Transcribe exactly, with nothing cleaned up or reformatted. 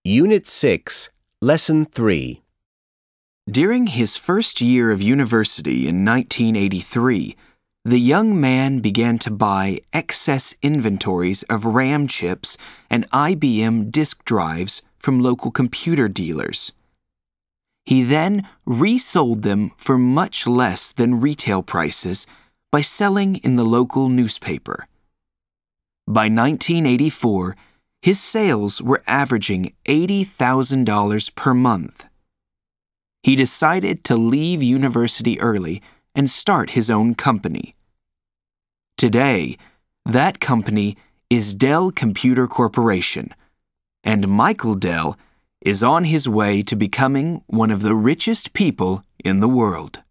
Unit six, Lesson three. During his first year of university in nineteen eighty-three, the young man began to buy excess inventories of RAM chips and I B M disk drives from local computer dealers. He then resold them for much less than retail prices by selling in the local newspaper. By nineteen eighty-four, his sales were averaging eighty thousand dollars per month. He decided to leave university early and start his own company. Today, that company is Dell Computer Corporation, and Michael Dell is on his way to becoming one of the richest people in the world.